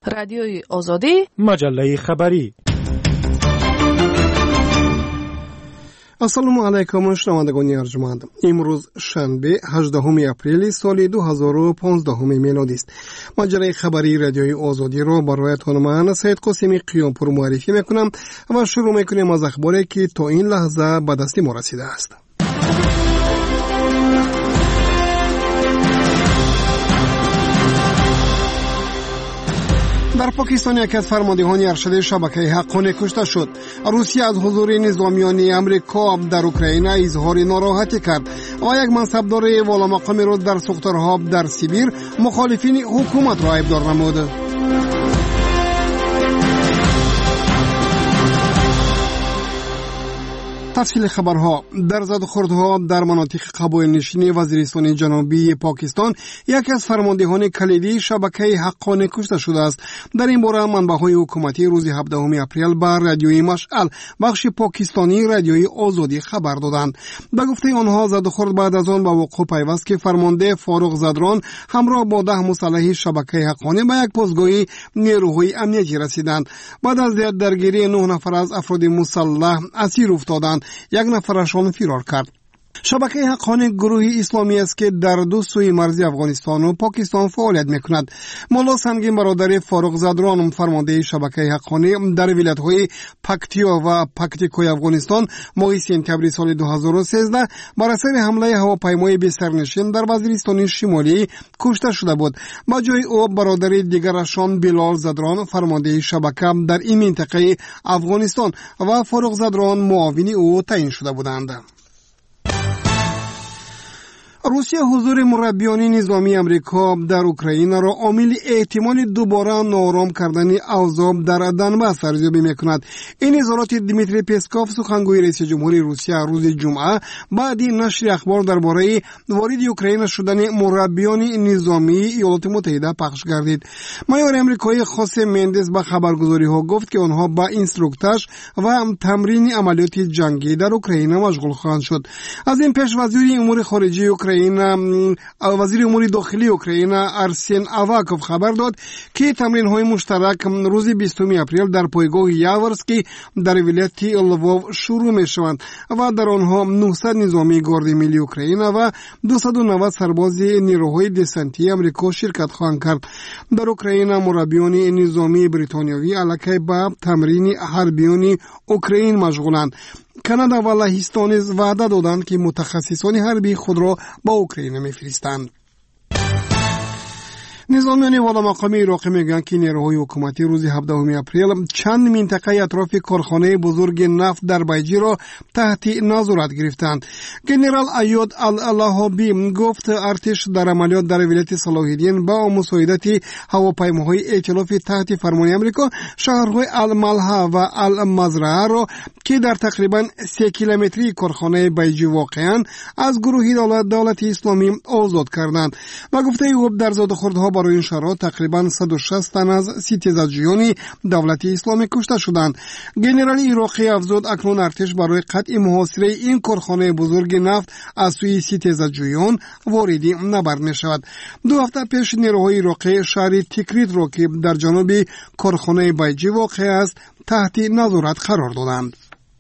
رادیوی آزادی، مجله خبری. السلام علیکم شنوندگان ارجمند. امروز شنبه 18 اپریل سال 2015 میلادی است. مجله خبری رادیوی آزادی را برایتان من سید قاسمی قیامپور معرفی میکنم و شروع میکنیم از اخباری که تا این لحظه به دست ما رسیده است. در پاکستان یکی از فرماندهان ارشد شبکه حقانی کشته شد. روسیه از حضور نظامیان امریکا در اوکراین اظهار ناراحتی کرد و یک منصبدار والا مقامی را در سوختارها در سیبیر مخالفین حکومت را ابدار نمود. تفصیل خبرها. در زدوخوردها در مناطق قبایل نشین وزیرستان جنوبی پاکستان یکی از فرماندهان کلیدی شبکه حقانی کشته شده است. در این باره منبع‌های حکومتی روز 17 اپریل به رادیوی مشعل بخش پاکستانی رادیوی آزادی خبر دادند. به گفته آنها زدوخورد بعد از آن به وقوع پیوست که فرمانده فاروق زدران همراه با 10 مسلح شبکه حقانی به یک پوزگاه نیروهای امنیتی رسیدند. بعد از درگیری 9 نفر از افراد مسلح اسیر افتادند. یک نفرشان فرار کرد. شبکه حقانی گروهی اسلامی است که در دو سوی مرزی افغانستان و پاکستان فعالیت میکند. مولا سنگین برادر فاروق زدران فرمانده شبکه حقانی در ولایت‌های پکتیا و پکتیکای افغانستان ماه سپتامبر سال 2013 بر اثر حمله هواپیمای بی سرنشین در وزیرستان شمالی کشته شده بود. با جای او برادر دیگرشان بلال زدران فرمانده شبکه در این منطقه افغانستان و فاروق زدران معاون او تعیین شده بودند. روسیه حضور مربیان نظامی امریکا در اوکراین را عامل احتمال دوباره نارام کردن اوضاع در دنباس ارزیابی میکند. این اظهارات دیمیتری پسکوف سخنگوی رئیس جمهوری روسیه روز جمعه بعد نشر اخبار درباره وارد اوکراین شدن مربیان نظامی ایالات متحده پخش گردید. مایور امریکایی خوسه مندز به خبرگزاری‌ها گفت که آنها با اینستروکتاژ و تمرین عملیات جنگی در اوکراین مشغول خواهند شد. از این پیش وزیر امور خارجه اوکراین وزیر امور داخلی اوکراین ارسن آواکوف خبر داد که تمرین‌های مشترک روز 20 اپریل در پایگاه یاورسکی در ولایت لووو شروع می‌شوند و در آنها 900 نظامی گارد ملی اوکراین و 290 سرباز نیروهای دسنتی امریکا شرکت خواهند کرد. در اوکراین مربیان نظامی بریتانیایی علاقه به تمرین حربیان اوکراین مشغولند. کانادا و لهستان وعده دادند که متخصصان حربی خود را با اوکراین می‌فرستند. نظامیان والا مقامی عراق میگن که نیروهای حکومتی روز 17 اپریل چند منطقه اطراف کارخانه بزرگ نفت در بیجی را تحت نظارت گرفتند. گنرال ایاد اللهابی گفت ارتش در عملیات در ولایت صلاح الدین با مساعدت هواپیماهای ائتلاف تحت فرمان آمریکا شهرهای الملحه و المزرعه را که در تقریبا 3 کیلومتری کارخانه بیجی واقعاً از گروه دولت اسلامی آزاد کردند. و گفته او در زادخوردها برای این شرایط تقریبا 160 تن از ستیزجویان دولت اسلامی کشته شدند. گنرال عراقی افزود اکنون ارتش برای قطع محاصره این کارخانه بزرگ نفت از سوی ستیزجویان واردی نبرد می شود. 2 هفته پیش نیروهای عراقی شهر تکریت را که در جنوب کارخانه بیجی واقع است تحت نظارت قرار دادند.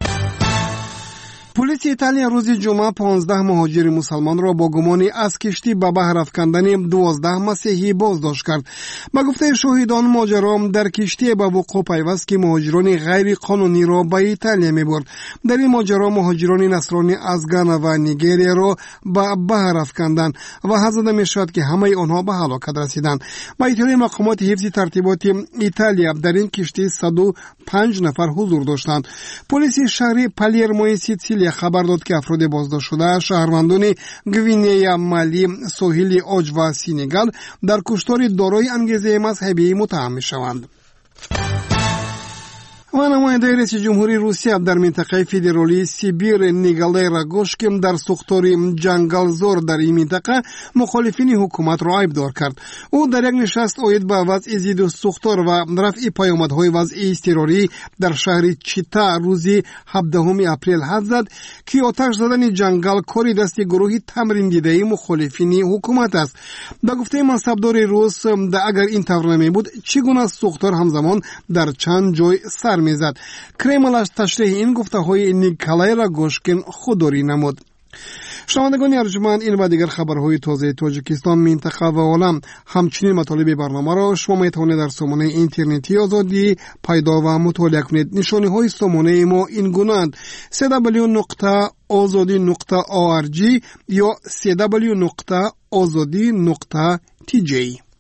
پلیس ایتالیا روز جمعه 15 مهاجر مسلمان را با گمان از کشتی به بحر افکندن 12 مسیحی بازداشت کرد. به گفته شاهدان ماجرا در کشتی به وقوع پیوست که مهاجران غیر قانونی را به ایتالیا می‌برد. در این ماجرا مهاجران نصرانی از گانا و نیگریا را به بحر افکندند و حدس می‌شود که همه آنها به هلاکت رسیدند. با اطلاع مقامات حفظ ترتیبات ایتالیا در این کشتی 105 نفر حضور داشتند. پلیس شهر پالرمو سیسیلیا خبر داد که افراد بازداشت شده شهروندان گوینه مالی، ساحل اوج و سینگال در کشتار دارای انگیزه مذهبی متهم می‌شوند. و نماینده رئیس جمهوری روسیه در منطقه فدرالی سیبیر نیکولای راگوشکین در ساختار جنگلزور در این منطقه مخالفین حکومت را عیبدار کرد. او در یک نشست اوید به وضع ضد ساختار و رفع پیامدهای وضع اضطراری در شهر چیتا روز 17 اپریل حد زد که آتش زدن جنگل کاری دست گروه تمرین دیده مخالفین حکومت است. به گفته منصبدار روس اگر این طور نمی بود چگونه ساختار همزمان در چند جای سر میزد. کرمل از تشریح این گفته‌های نیکولای راگوشکین خودداری نمود. شنوندگان ارجمند، این و دیگر خبرهای تازه تاجیکستان، منطقه و عالم، همچنین مطالب برنامه را شما میتوانید در سامانه اینترنتی آزادی پیدا و مطالعه کنید. نشانه های سامانه ما این گونه‌اند: www.azadi.org یا www.azadi.tj.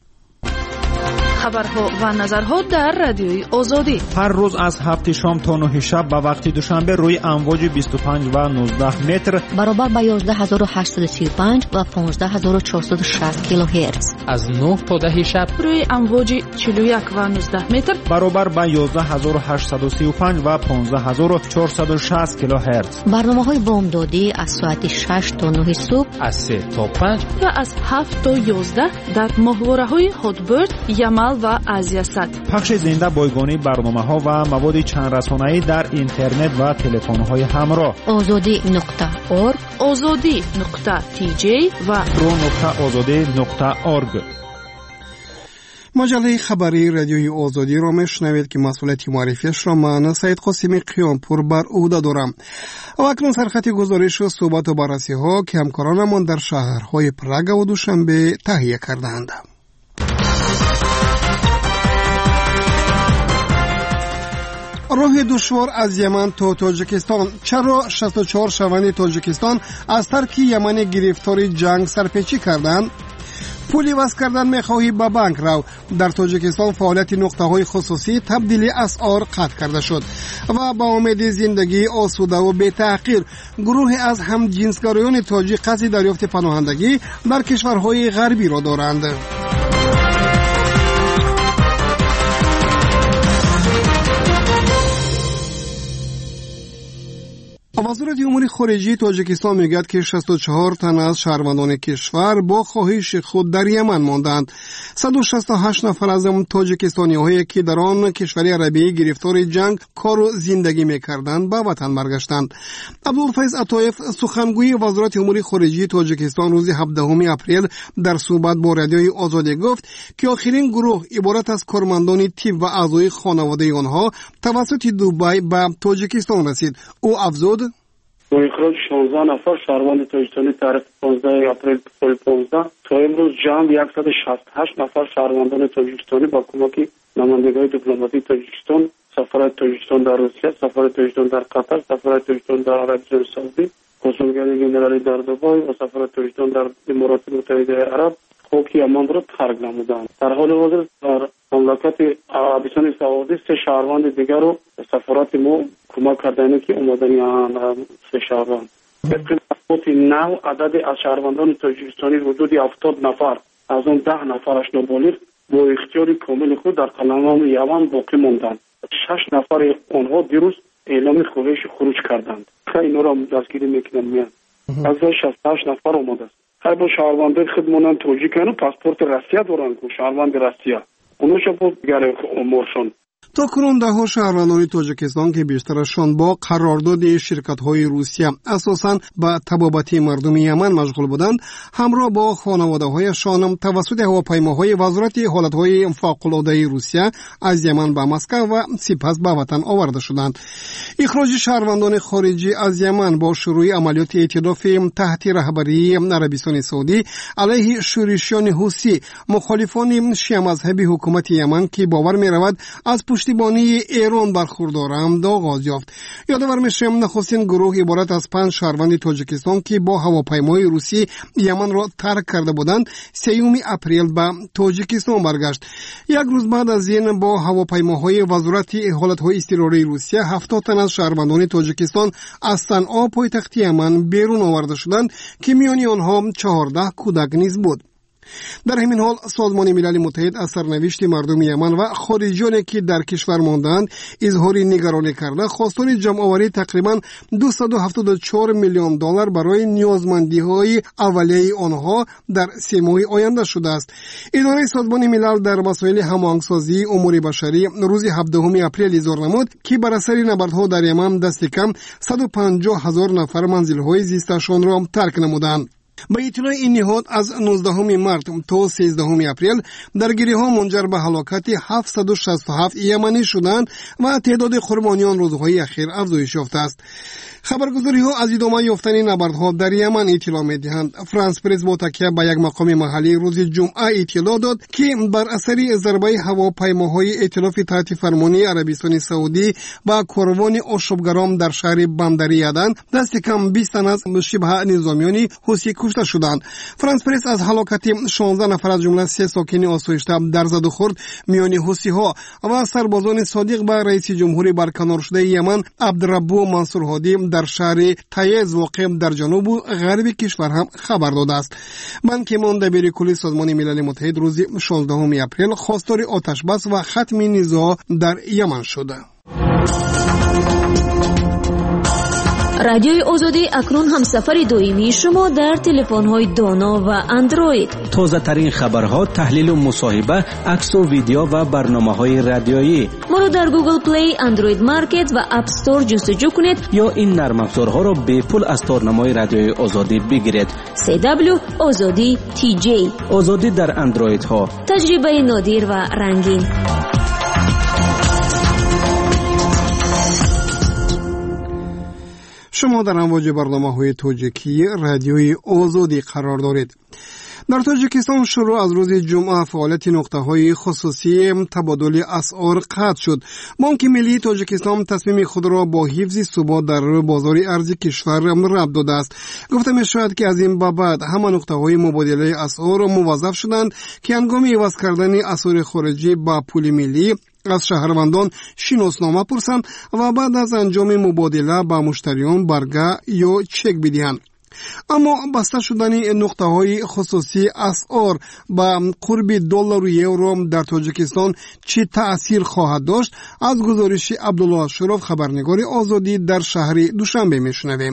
خبرها و نظرها در رادیوی آزادی هر روز از 7 شام تا 9 شب به وقت دوشنبه روی امواج 25 و 19 متر برابر با 11835 و 15460 کیلوهرتز، از 9 تا 10 شب روی امواج 41 و 19 متر برابر با 11835 و 15460 کیلوهرتز. برنامه‌های بامدادی از ساعت 6 تا 9 صبح، از 3 تا 5 و از 7 تا 11 در ماهواره‌های هاتبرد، یمل و آزیاسات. پخش زنده بایگانی برنامه‌ها و مواد چند رسانه‌ای در اینترنت و تلفن‌های همراه. azadi.org، azadi.tj و pro.azadi.org. مجله خبری رادیوی آزادی را میشنوید که مسئولیت معرفیش را من سید قاسمی قیامپور بر عهده دارم. و اکنون سرخط گزارش و صحبت و بررسی ها که همکارانمان در شهرهای پراگ و دوشنبه تهیه کردند. راه دشوار از یمن تا تاجیکستان. چرا 64 شهروند تاجیکستان از ترک یمن گرفتار جنگ سرپیچی کردند؟ پولی وصل کردن میخواهی به بانک رو. در تاجیکستان فعالیت نقطه‌های خصوصی تبدیل اسعار قطع کرده شد و با امید زندگی آسوده و بی تحقیر گروه از هم جنسگرایان تاجیک قصد دریافت پناهندگی در کشورهای غربی را دارند. وزارت امور خارجه تاجیکستان میگوید که 64 تن از شهروندان کشور با خواهش خود در یمن ماندند. 168 نفر از تاجیکستانی‌هایی که در آن کشور عربی گرفتار جنگ کار و زندگی می‌کردند به وطن برگشتند. عبدالفیض عطایف سخنگوی وزارت امور خارجه تاجیکستان روز 17 اپریل در صحبت با رادیوی آزادی گفت که آخرین گروه عبارت از کارمندان تیپ و اعضای خانواده آنها توسط دبی به تاجیکستان رسید. او افزود: با اخراج 16 نفر شهروند تاجیکستانی تاریخ 15 اپریل 2015 تا امروز جمع 168 نفر شهروندان تاجیکستانی با کمک نمایندگان دیپلماتیک تاجیکستان، سفارت تاجیکستان در روسیه، سفارت تاجیکستان در قطر، سفارت تاجیکستان در عربستان سعودی، کنسولگری جنرالی در دبی و سفارت تاجیکستان در امارات متحده عرب خاک یمن را ترک نمودند. در حال حاضر در مملکت عربستان سعودی 3 شهروند دیگر رو سفارت ما کمک کردند که اومدن 3 شهروند. طبق نو عدد از شهروندان تاجیکستانی حدود 70 نفر، از اون 10 نفرش نابالغ با اختیار کامل خود در قلمرو یمن باقی ماندند. 6 نفر آنها دیروز اعلام خواهش خروج کردند. اینا را دستگیری میکنن میان. از 68 نفر اومده است. هر با شهروندان خودمانان تاجیکانو پاسپورت روسیه دارن که شهروند روسیه اونو شب دیگر امورشون. تا کنون ده‌ها شهروندان تاجیکستان که بیشترشان با قرارداد شرکت‌های روسیه اساساً به طبابت مردم یمن مشغول بودند، همراه با خانواده‌هایشان توسط هواپیماهای وزارت حالت‌های فوق‌العاده روسیه از یمن به مسکو و سپس به وطن آورده شدند. اخراج شهروندان خارجی از یمن با شروع عملیات ائتلاف تحت رهبری عربستان سعودی علیه شورشیان حوثی مخالفان شیعه مذهبی حکومت یمن که باور می‌رود از پشتیبانی ایران برخوردارند آغاز یافت. یادآور میشیم نخستین گروه عبارت از 5 شهروند تاجیکستان که با هواپیمای روسی یمن را ترک کرده بودند 3 اپریل به تاجیکستان برگشت. یک روز بعد از این با هواپیماهای وزارت حالت‌های اضطراری روسیه 70 تن از شهروندان تاجیکستان از صنعا پایتخت یمن بیرون آورده شدند که میان آنها 14 کودک نیز بود. در همین حال سازمان ملل متحد از سرنوشت مردم یمن و خارجیانی که در کشور ماندند اظهار نگرانی کرده، خواستار جمع‌آوری تقریبا 274 میلیون دلار برای نیازمندی‌های اولیه آنها در 3 ماه آینده شده است. اداره سازمان ملل در مسائل هماهنگسازی امور بشری روز 17 اپریل اظهار نمود که بر اثر نبردها در یمن دست کم 150,000 نفر منزل‌های زیستشان را ترک نمودند. با اطلاع این نهاد از 19 مارس تا 13 اپریل درگیری‌ها منجر به هلاکت 767 یمنی شدند و تعداد قربانیان روزهای اخیر افزایش یافته است. خبرگزاری‌ها از ادامه یافتن نبردها در یمن اطلاع می‌دهند. فرانس پرس با تکیه به یک مقام محلی روز جمعه اطلاع داد که بر اثر ضربه هواپیماهای ائتلاف تحت فرمانی عربستان سعودی با کاروان آشوبگران در شهر بندری عدن دست کم 20 تن از شبه نظامیان حوثی کشته شدند. فرانس پرس از هلاکت 16 نفر از جمله 3 ساکن آسایشته در زد و خورد میان حوثی‌ها و سربازان صادق به رئیس جمهور برکنار شده یمن عبدالربو منصور هادی در شهر تایز واقع در جنوب و غرب کشور هم خبر داده است. بان کی مون دبیر کل سازمان ملل متحد روز 16 اپریل خواستار آتش بس و ختم نزاع در یمن شده. رادیوی آزادی اکنون هم سفر دویمی شما در تلفن‌های دانا و اندروید. تازه ترین خبرها، تحلیل و مصاحبه، عکس و ویدیو و برنامه‌های رادیویی. ما رو در گوگل پلی، اندروید مارکت و اپ استور جستجو کنید یا این نرم افزارها را به پول از تارنمای رادیوی آزادی بگیرید. CW آزادی TJ. آزادی در اندروید ها. تجربه نادر و رنگین. شما در امواج برنامه‌های تاجیکی رادیوی آزادی قرار دارید. در تاجیکستان شروع از روز جمعه فعالیت نقطه‌های خصوصی تبادل اسعار قطع شد. بانک ملی تاجیکستان تصمیم خود را با حفظ ثبات در بازار ارزی کشور ربط داده است. گفته می‌شود که از این به بعد همه نقطه‌های مبادله اسعار موظف شدند که هنگام عوض کردن اسعار خارجی با پول ملی از شهروندان شناسنامه پرسند و بعد از انجام مبادله با مشتریان برگه یا چک بدهند. اما بسته شدن نقطه‌های خصوصی اسعار با قرب دلار و یورو در تاجیکستان چه تأثیر خواهد داشت؟ از گزارش عبدالله اشرف خبرنگار آزادی در شهر دوشنبه میشنویم.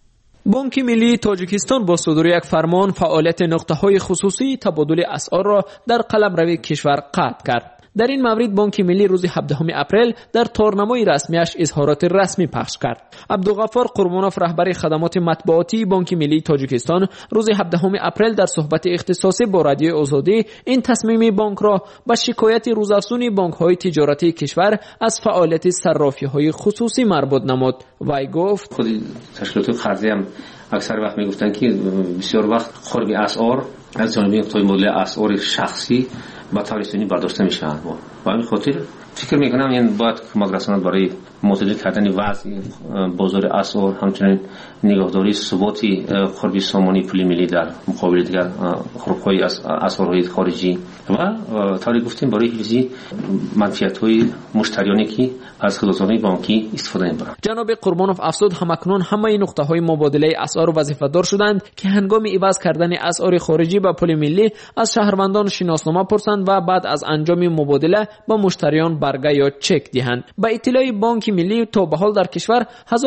بانک ملی تاجیکستان با صدور یک فرمان فعالیت نقطه‌های خصوصی تبادل اسعار را در قلمرو کشور قطع کرد. در این مورد بانک ملی روز 17 اپریل در تارنمای رسمیش اظهارات رسمی پخش کرد. عبدالغفار قربانوف رهبر خدمات مطبوعاتی بانک ملی تاجیکستان روز 17 اپریل در صحبت اختصاصی با رادیو آزادی این تصمیم بانک را به شکایت روزافزون بانک‌های تجارتی کشور از فعالیت صرافی‌های خصوصی مربوط نمود. وی گفت خود تشکیلات قرضی هم اکثر وقت میگفتن که بسیار وقت قرب اسعار از جانب نقطه‌های مبادله اسعار شخصی با تاریخی برداشته میشه. با این خاطر فکر میکنم این باید کمک رساند برای معتدل کردن وضع بازار اسعار، همچنین نگهداری ثباتی قرب سامانی پول ملی در مقابل دیگر خروج‌های اسعارهای خارجی و طوری گفتیم برای حفظ منفعت‌های مشتریانی که از خدمات بانکی استفاده می‌کنند. جناب قربانوف افزود همکنون همه نقطه‌های مبادله اسعار وظیفه‌دار شدند که هنگام عوض کردن اسعار خارجی به پول ملی از شهروندان شناسنامه پرسند و بعد از انجام مبادله با مشتریان برگه یا چک دهند. با اطلاع بانک ملی تا به حال در کشور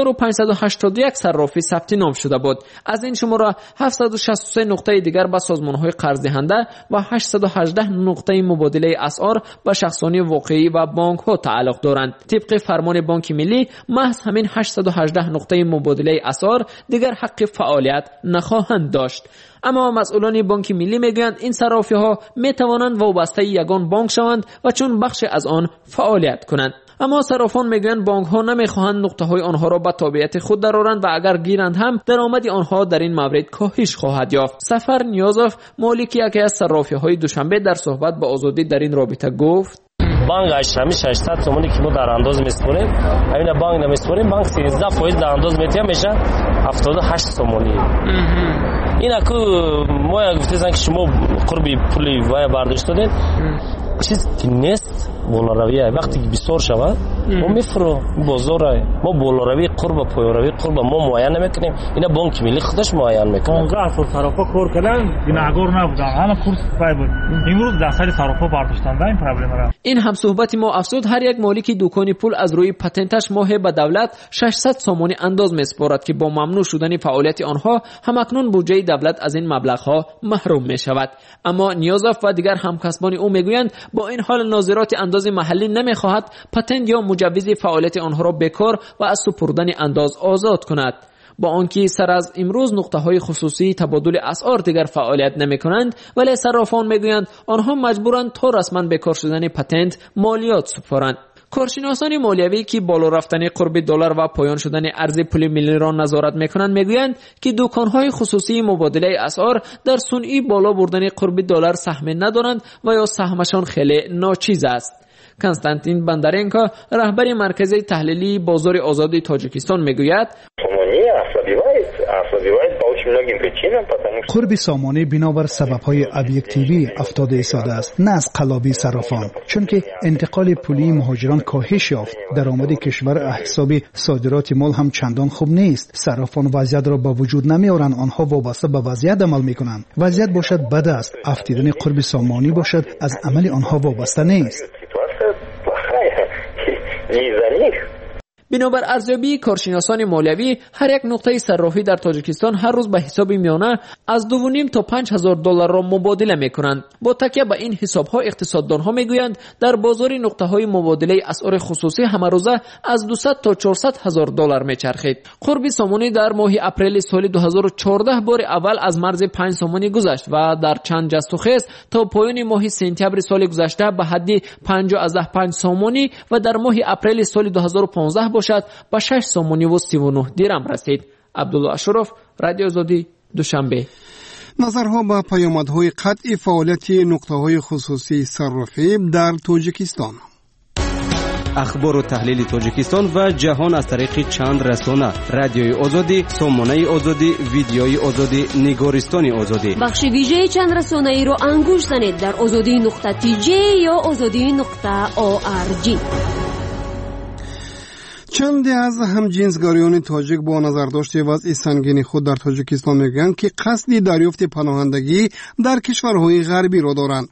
1581 صرافی ثبت نام شده بود. از این شماره 763 نقطه دیگر به سازمان‌های قرض دهنده و 818 نقطه مبادله اسعار به شخصانی واقعی و بانک‌ها تعلق دارند. طبق فرمان بانک ملی محض همین 818 نقطه مبادله اسعار دیگر حق فعالیت نخواهند داشت. اما مسئولان بانک ملی میگویند این صرافی‌ها میتوانند وابسته یگان بانک شوند و چون بخش از آن فعالیت کنند. اما صرافان میگویند بانک‌ها نمیخواهند نقطه‌های آنها را به تابعیت خود درآورند و اگر گیرند هم درآمد آنها در این مورد کاهش خواهد یافت. سفر نیازوف مالک یکی از صرافی‌های دوشنبه در صحبت با آزادی در این رابطه گفت بانک هشتمی 600 تومانی که ما در انداز میسپریم، همین بانک نمیسپریم، بانک 13% در انداز میتیم میشه 78 تومانی. این اكو ما گفتن که شما قربی پولی وای برداشت دادین چیز که نیست بالارویه وقتی که بسیار شود ما میفرو بازار ما بالاروی قرب پایاروی قرب ما معین نمیکنیم اینا بانک ملی خودش معین میکنه 15 سال صرافا کار کردن گناهگار نبودن همه کورس پای بود امروز دستای صرافا برداشتن این پرابلم را این هم صحبت ما افزود هر یک مالک دکان پول از روی پتنتش ماهی به دولت 600 سومانی انداز میسپارد که با ممنوع شدن فعالیت آنها همکنون بودجه دولت از این مبلغ‌ها محروم میشود. اما نیازاف و دیگر همکسبان او میگویند با این حال ناظرات انداز محلی نمیخواهد پتنت یا مجوز فعالیت آنها را بکار و از سپردن انداز آزاد کند. با آنکه سر از امروز نقطه‌های خصوصی تبادل اسعار دیگر فعالیت نمی‌کنند ولی صرافان میگویند آنها مجبورند تا رسما بکار شدن پتنت مالیات سپارند. کارشناسان مالیوی که بالا رفتن قرب دلار و پایان شدن ارز پول ملی را نظارت می‌کنند میگویند که دکان‌های خصوصی مبادله اسعار در صنعی بالا بردن قرب دلار سهم ندارند و یا سهمشان خیلی ناچیز است. کنستانتین بندرینکا رهبر مرکز تحلیلی بازار آزاد تاجیکستان میگوید قرب سامانه بنابر سبب‌های ابجکتیوی افتاده ایستاده است نه از قلابی صرافان چون که انتقال پولی مهاجران کاهش یافت درآمد کشور حساب صادرات مال هم چندان خوب نیست صرافان وضعیت را با وجود نمیارند آنها وابسته به وضعیت عمل میکنند وضعیت باشد بد است افتیدن قرب سامانی باشد از عمل آنها وابسته نیست بنابر ارزیابی کارشناسان مالیوی هر یک نقطه صرافی در تاجیکستان هر روز به حساب میانه از 2.5 تا 5,000 دلار را مبادله میکنند. با تکیه به این حسابها اقتصاددانها میگویند در بازار نقطه های مبادله اسعار خصوصی همه روزه از 200 تا 400,000 دلار میچرخید. قرب سامانی در ماه اپریل سال 2014 بار اول از مرز 5 سامانی گذشت و در چند جست و خیز تا پایان ماه سپتامبر سال گذشته به حد 50.5 سامانی و در ماه اپریل سال 2015 باشد با 6 سومانی و 39 درم رسید. عبدالله اشرف، رادیو آزادی، دوشنبه. نظرها به پیامدهای قطع فعالیت نقطه‌های خصوصی صرافی در تاجیکستان. اخبار و تحلیل تاجیکستان و جهان از طریق چند رسانه: رادیوی آزادی، سامانه آزادی، ویدیوی آزادی، نگارستان آزادی. بخش ویژه چند رسانه‌ای را انگوش زنید در azadi.tj یا azadi.org. چند از همجنسگرایان تاجیک با نظرداشت وضع سنگین خود در تاجیکستان میگویند که قصد دریافت پناهندگی در کشورهای غربی را دارند.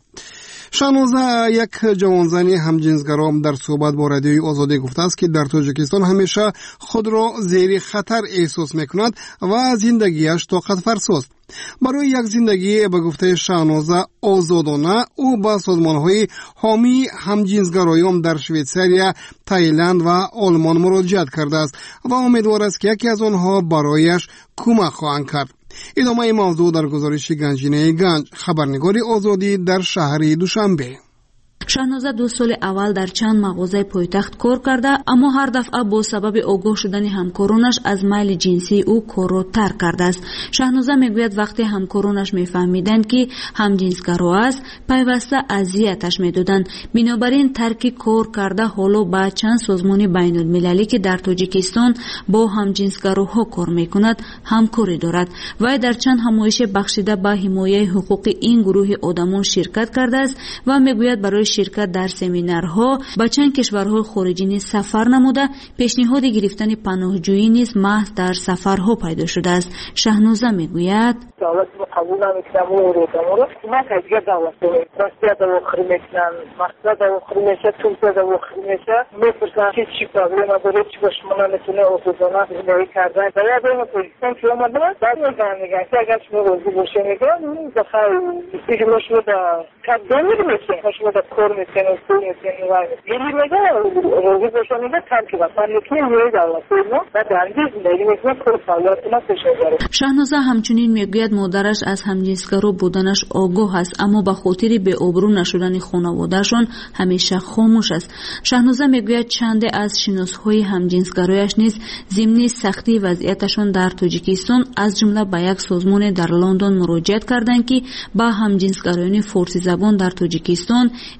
شانوزه یک جوانزن همجنسگرا در صحبت با رادیوی آزادی گفته است که در تاجیکستان همیشه خود را زیر خطر احساس میکند و زندگیش طاقت فرساست. برای یک زندگی به گفته شانوزه آزادانه او به سازمان‌های حامی همجنسگرایان در شویتساریا، تایلند و آلمان مراجعت کرده است و امیدوار است که یکی از آنها برایش کمک خواهند کرد. ادامه موضوع در گزارش گنجینه گنج، خبرنگار آزادی در شهر دوشنبه. شاهنازه 2 سال اول در چند مغازه پایتخت کار کرده اما هر دفعه با سبب آگاه شدن همکارانش از میل جنسی او کار را ترک کرده است. شاهنازه میگوید وقتی همکارانش میفهمیدند که همجنسگرا است پیوسته اذیتش میدادند. بنابراین ترک کار کرده حالا با چند سازمان بین المللی که در تاجیکستان با همجنسگراها کار میکند همکاری دارد. وی در چند همایش بخشیده به حمایت حقوق این گروه آدمان شرکت کرده است و میگوید برای شرکت در سمینارها با چند کشورهای خارجی نیز سفر نموده پیشنهاد گرفتن پناهجویی نیز محض در سفرها پیدا شده است. شهنوزه میگوید دولت قبول نمیکنم و روزانه ما دیگه دولت راستیت آخر میکنن مقصد آخر میشه توسعه آخر میشه میپرسن که چی پرابلم داره چی باش من نتونه آزادانه زندگی کردن باید این پوزیشن که اومده بعد میگن که اگر شما روزی باشه میگن این دفعه دیگه مشو دا کدوم میشه مشو دا کار میکنه سوی میکنه و یلی میگه روزی باشه میگه ترک وطن میکنه میره دولت اینو و درگی زندگی میکنه کار فعالیت ما پیش میبره. شهنوزه همچنین میگوید مادرش از همجنسگرا بودنش آگاه است اما به خاطر به آبرو نشدن خانواده‌شان همیشه خاموش است. شهنوزه میگوید چند از شناسهای همجنسگرایش نیز ضمن سختی وضعیتشان در تاجیکستان از جمله به یک سازمان در لندن مراجعت کردند که با همجنسگرایان فارسی زبان در تاجیکستان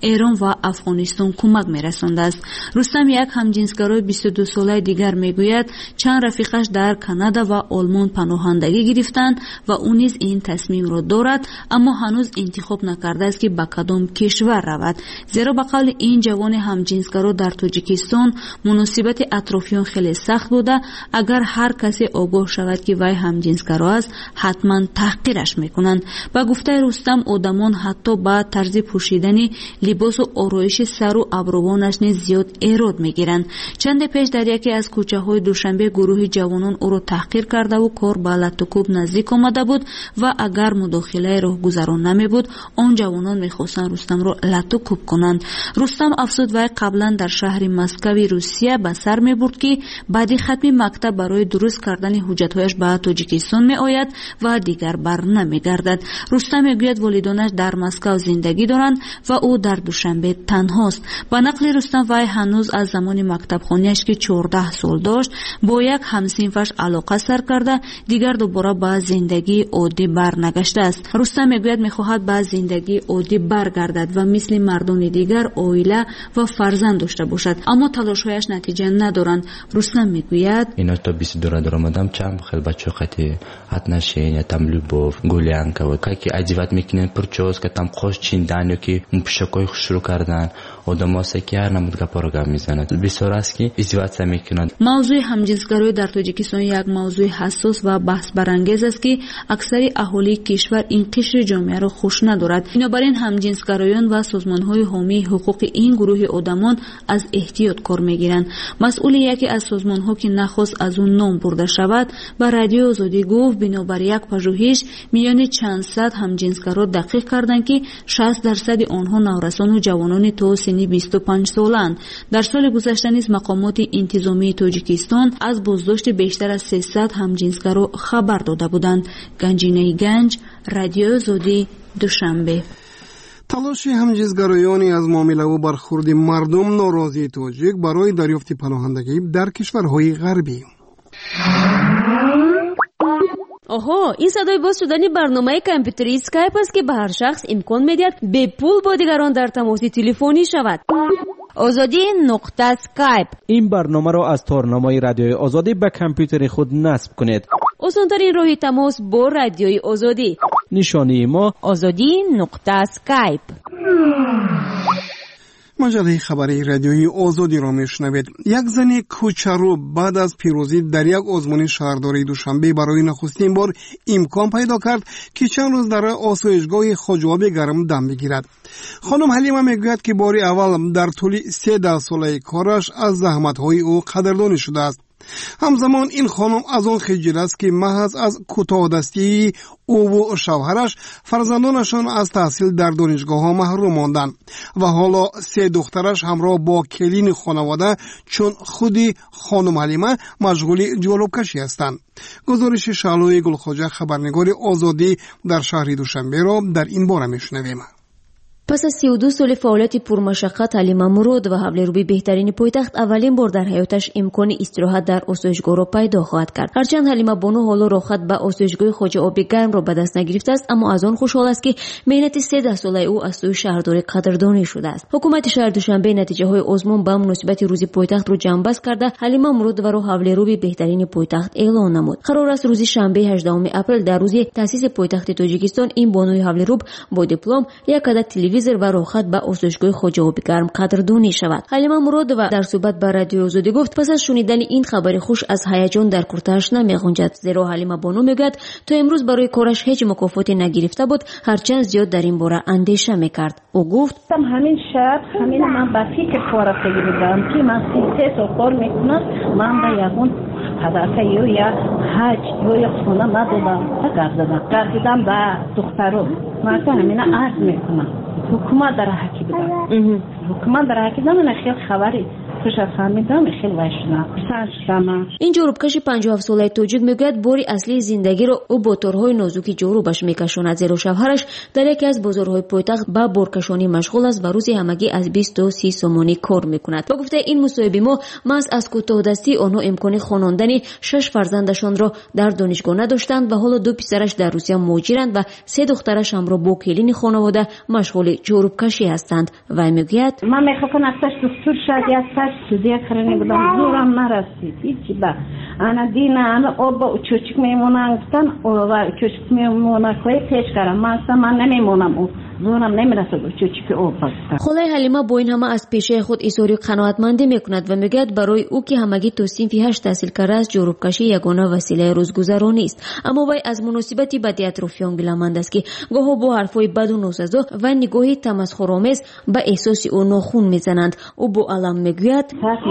ایران و افغانستان کمک می‌رسانده است. رستم یک همجنسگرای 22 ساله دیگر میگوید چند رفیقش در کانادا و آلمان پناهندگی گرفتند و او نیز این تصمیم را دارد، اما هنوز انتخاب نکرده است که به کدام کشور رود، زیرا به قول این جوان همجنسگرا در تاجیکستان مناسبت اطرافیان خیلی سخت بوده. اگر هر کسی آگاه شود که وی همجنسگرا است حتما تحقیرش میکنند. با گفته رستم آدمان حتی با طرز پوشیدن لباس و آرایش سر و ابروانش نیز زیاد ایراد میگیرند. چند پیش در یکی از کوچه های دوشنبه گروه جوانان او را تحقیر کرده و کار به لطوکوب نزدیک آمده بود و اگر مداخله راهگذران نمی بود آن جوانان میخواستند رستم را لطوکوب کنند. رستم افزود وی قبلا در شهر مسکو روسیه به سر می برد که بعد ختم مکتب برای درست کردن حجت‌هایش به تاجیکستان می آید و دیگر بر نمی گردد. رستم میگوید والدانش در مسکو زندگی دارند و او در دوشنبه تنهاست. با نقل رستم وی هنوز از زمان مکتب خانیش که 14 سال داشت با یک همسنفش علاقه سر کرده دیگر دوباره به زندگی عادی برنگشته است. رستم میگوید میخواهد به زندگی عادی برگردد و مثل مردان دیگر عائله و فرزند داشته باشد، اما تلاش‌هایش نتیجه ندارند. رستم میگوید اینا تا 22 درآمدم چند خیلی بچه خیلی отношения, там любовь, гулянка, вот как одевать میکنن прическа, там خوش چیندن که اون پشکای خوش رو کردن آدم هاسته که هر نمود گپا رو گم میزند بسیار است که ازدواج میکنند. موضوع همجنسگرایی در تاجیکستان یک موضوع حساس و بحث برانگیز است که اکثر اهالی کشور این قشر جامعه را خوش ندارد. بنابراین همجنسگرایان و سازمان‌های حامی حقوق این گروه آدمان از احتیاط کار میگیرند. مسئول یکی از سازمان‌ها که نخواست از اون نام برده شود به رادیو آزادی گفت بنابر یک پژوهش میان چند صد همجنسگرا دقیق کردند که 60% آنها نورسان و جوانان تا سن 25 سالند. در سال گذشته نیز مقامات انتظامی تاجیکستان از بازداشت بیشتر از 300 همجنسگرا خبر داده بودند. گنجینه گنج، رادیو آزادی، دوشنبه. تلاش همجنسگرایانی از معامله و برخورد مردم ناراضی تاجیک برای دریافت پناهندگی در کشورهای غربی. آها، این صدای باز شدن برنامه کامپیوتری اسکایپ است که به هر شخص امکان میدهد به پول با دیگران در تماس تلفنی شود. آزادی نقطه اسکایپ. این برنامه را از تارنامه رادیوی آزادی به کامپیوتر خود نصب کنید. آسان‌ترین راه تماس با رادیوی آزادی. نشانی ما آزادی نقطه اسکایپ. مجله خبری رادیویی آزادی را میشنوید. یک زن کوچرو بعد از پیروزی در یک آزمون شهرداری دوشنبه برای نخستین بار امکان پیدا کرد که چند روز در آسایشگاه خاجواب گرم دم بگیرد. خانم حلیمه میگوید که بار اول در طول 13 ساله کارش از زحمت‌های او قدردانی شده است. همزمان این خانم از آن خجل است که محض از کوتاه‌دستی او و شوهرش فرزندانشان از تحصیل در دانشگاه‌ها محروم ماندند و حالا 3 دخترش همراه با کلین خانواده چون خودی خانم حلیمه مشغول جالبکشی هستند. گزارش شعلوی گلخواجه خبرنگار آزادی در شهر دوشنبه را در این باره میشنویم. پس از 32 سال فعالیت پرمشقت حلیمه مراد و حوله روبی بهترین پایتخت اولین بار در حیاتش امکان استراحت در آسایشگاه را پیدا خواهد کرد. هرچند حلیمه بانو حالا راحت به آسایشگاه خواجه آبی گرم را به دست نگرفته است، اما از آن خوشحال است که مهنت 13 ساله او از سوی شهرداری قدردانی شده است. حکومت شهر دوشنبه نتیجه های آزمون به مناسبت روز پایتخت را جنببست کرده حلیمه مراد و را حوله روبی بهترین پایتخت اعلام نمود. قرار است روز شنبه 18 اپریل در روز تأسیس پایتخت تاجیکستان این بانوی حوله روب با دیپلم یک عدد تلویزیون و راحت به آسایشگاه خواجه آبی گرم قدردانی شود. حلیمه مراد و در صحبت با رادیو آزادی گفت پس از شنیدن این خبر خوش از هیجان در کورتش نمی‌غنجد، زیرا حلیمه بانو میگوید تا امروز برای کارش هیچ مکافاتی نگرفته بود، هرچند زیاد در این باره اندیشه میکرد. او گفت همین شب همین من با فکر کار بودم که من 3 تا کار میکنم، من به یگون هدف یا حج یا خونه ندادم گردیدم به دخترم من همین عرض میکنم حکومت در حقی بدم. حکومت در حقی بدم خیلی خبری خوشت فهمیدم خیلی وحشتناک سرشتم. این جاروبکش 57 ساله توجیک میگوید باری اصلی زندگی را او با تورهای نازکی جاروبش میکشاند، زیرا شوهرش در یکی از بازارهای پایتخت با بارکشانی مشغول است و روزی همگی از 20 تا 30 سومانی کار میکند. با گفته این مصاحبه ما محض از کوتاه دستی آنها امکان خواندن 6 فرزندشان را در دانشگاه نداشتند و حالا 2 پسرش در روسیه مهاجرند و 3 دخترش هم را با کلین خانواده مشغول جاروبکشی هستند. و میگوید من میخواستم اصلا دکتر شد یا اصلا سودیه کرنی بودم، زورم نرسید هیچی. با انا دینا انا آب چوچک میمونن گفتن و چوچک میمونن که پیش کردم من نمیمونم، او زورم نمیرسد چوچک آب بستم. خالای حلیمه با این همه از پیشه خود اظهار قناعتمندی میکند و میگوید برای او که همگی تا صنف 8 تحصیل کرده است جاروبکشی یگانه وسیله روزگذرانی است. اما وی از مناسبتی با اطرافیان گله‌مند است که گاه با حرفای بد و ناسزا و نگاهی تمسخرآمیز به احساس او ناخون میزنند. او با علم میگوید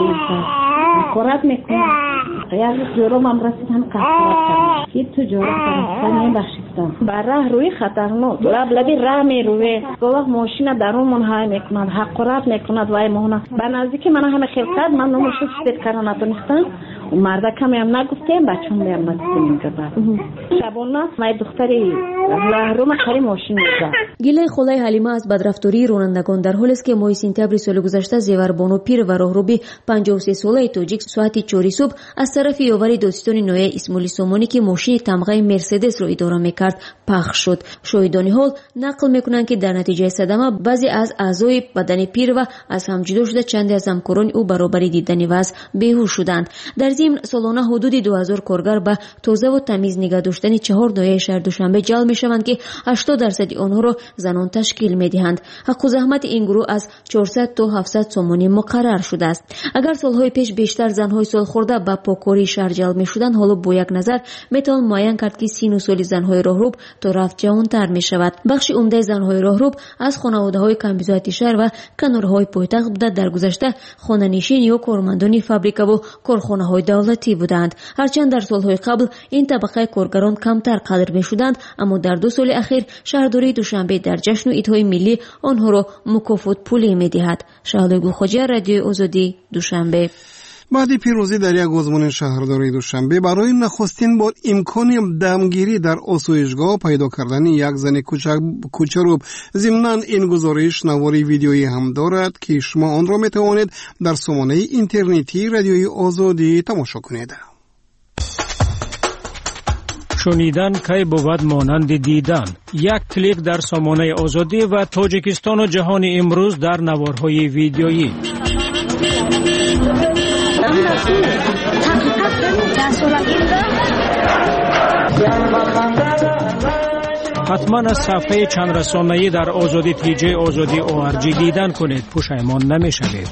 خورد میکنم یاد جورم رسیدم کارات کردم که تو جورم کردن بخشیدم برای روی خطرناک لبی راه میروه گواه ماشین درون منهای میکند حقارت میکند وای مهنا به نزدیک من همه خلقت من نموشش سپید کردن نتونستم و مرد کمی هم نگفتیم بچون بیم نگفتیم اینجا شبانه مای دختری روم خری ماشین میزد. گله خالای حلیمه از بدرفتاری رانندگان در حالی است که ماه سپتامبر سال گذشته زیور بانو پیر و راهروبی 53 ساله توجیک ساعت 4 صبح از طرف یاوری داستان نوعی اسماعیل سامانی که ماشین تمغه مرسدس را اداره میکرد پخش شد. شاهدان حال نقل میکنند که در نتیجه صدمه بعضی از اعضای بدن پیر و از هم جدا شده چندی از همکاران او برابری دیدنی وضع بیهوش شدند. در ضمن سالانه حدود 2000 کارگر به تازه و تمیز نگه داشتن 4 دایره شهر دوشنبه جلب میشوند که 80% آنها را زنان تشکیل میدهند. حق و زحمت این گروه از 400 تا 700 سومانی مقرر شده است. اگر سالهای پیش بیشتر زنهای سال خورده به پاکاری شهر جلب میشدند، حالا با یک نظر میتوان معین کرد که سین و سال زنهای راهروب تا رفت جوانتر میشود. بخش عمده زنهای راهروب از خانواده‌های کمبیزایت شهر و کنارهای پایتخت بوده در گذشته خانه‌نشین یا کارمندان فابریکا و کارخانه‌های دولتی بودند. هرچند در سالهای قبل این طبقه کارگران کمتر قدر میشدند، اما در 2 سال اخیر شهرداری دوشنبه در جشن و عیدهای ملی آنها را مکافات پولی میدهد. شهلا گلخوجی، رادیو آزادی، دوشنبه. بعد پیروزی در یک آزمون شهرداری دوشنبه برای نخستین بار امکان دمگیری در آسایشگاه پیدا کردن یک زن کوچروب. ضمناً این گزارش نواری ویدیویی هم دارد که شما آن را میتوانید در سامانه اینترنتی رادیوی آزادی تماشا کنید. شنیدن کی بود مانند دیدن. یک کلیک در سامانه آزادی و تاجیکستان و جهان امروز در نوارهای ویدیویی. حتما از صفحه چند رسانه‌ای در آزادی تیجه آزادی ORG دیدن کنید، پشیمان نمی‌شوید.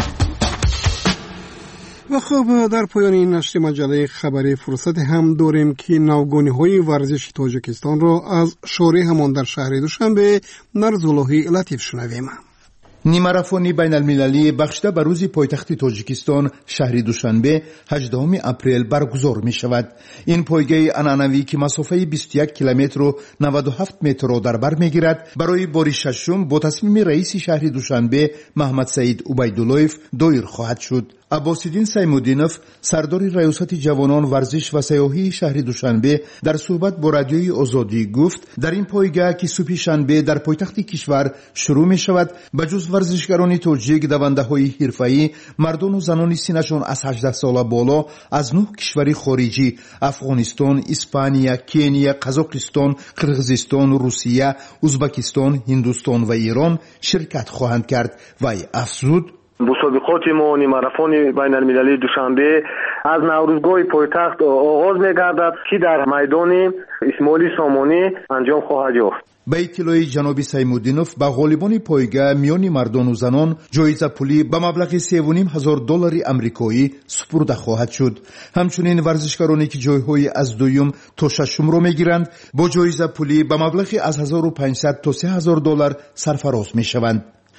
و خب در پایان این نشر مجله خبری فرصت هم داریم که نوگانی‌های ورزش تاجیکستان را از شارع همان در شهر دوشنبه نرزاللهی لطیف شنویم. نیمه‌ماراتون بین المللی بخشیده به روز پایتخت تاجیکستان شهر دوشنبه 18 اپریل برگزار می شود. این پایگاه عنعنوی که مسافه 21 کیلومتر و 97 متر را در بر می گیرد برای بار ششم با تصمیم رئیس شهر دوشنبه محمد سعید عبیداللهیف دایر خواهد شد. عباس‌الدین سیمودینوف سردار ریاست جوانان ورزش و سیاحی شهر دوشنبه در صحبت با رادیوی آزادی گفت در این پایگاه که صبح شنبه در پایتخت کشور شروع می شود به جز ورزشکاران تاجیک دونده‌های حرفه‌ای مردان و زنان سنشان از 18 سال بالا از 9 کشور خارجی افغانستان، اسپانیا، کنیا، قزاقستان، قرغیزستان، روسیه، ازبکستان، هندوستان و ایران شرکت خواهند کرد و افزود مسابقات ما نیمه‌ماراتون بین المللی دوشنبه از نوروزگاه پایتخت آغاز می‌گردد که در میدان اسماعیل سامانی انجام خواهد یافت. به اطلاع جناب سیمودینوف به غالبان پایگاه میان مردان و زنان جایزه پولی به مبلغ $3,500 آمریکایی سپرده خواهد شد. همچنین ورزشکارانی که جایهای از دوم تا ششم را میگیرند با جایزه پولی به مبلغ از $1,500 تا $3,000 سرفراز میشوند.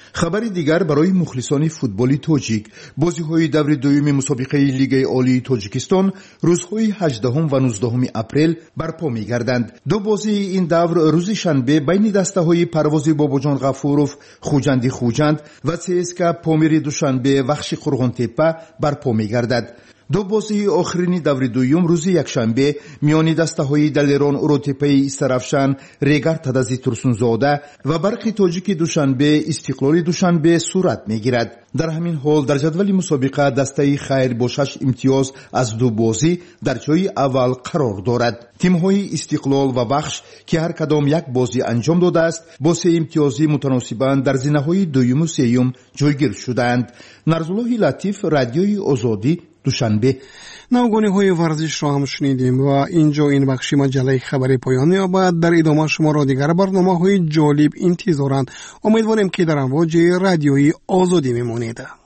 خبری دیگر برای مخلصان فوتبال تاجیک، بازی‌های دور دوم مسابقه لیگ عالی تاجیکستان روزهای 18 و 19 اپریل برپا می‌گردند. دو بازی این دور روز شنبه بین دسته‌های پرواز باباجان غفوروف خوجند و CSKA پامیر دوشنبه وخش قرغان‌تپه برپا می‌گردد. دو بازی آخرین دور دوم روز یکشنبه میان دسته‌های دلیران اروتپی استرافشان ریگر تدازی ترسونزاده و برق تاجیک دوشنبه استقلال دوشنبه صورت میگیرد. در همین حال در جدول مسابقه دسته خیر با 6 امتیاز از دو بازی در جای اول قرار دارد. تیم‌های استقلال و بخش که هر کدام یک بازی انجام داده است با 3 امتیازی متناسباً در زینه‌های دوم و سوم جایگیر شدند. نرزالله لطیف، رادیوی آزادی، دوشنبه. نوگانی های ورزش را هم شنیدیم و اینجا این بخش مجله خبری پایان یابد. در ادامه شما را دیگر برنامه های جالب انتظارند. امیدواریم که در امواج رادیوی آزادی میمانید.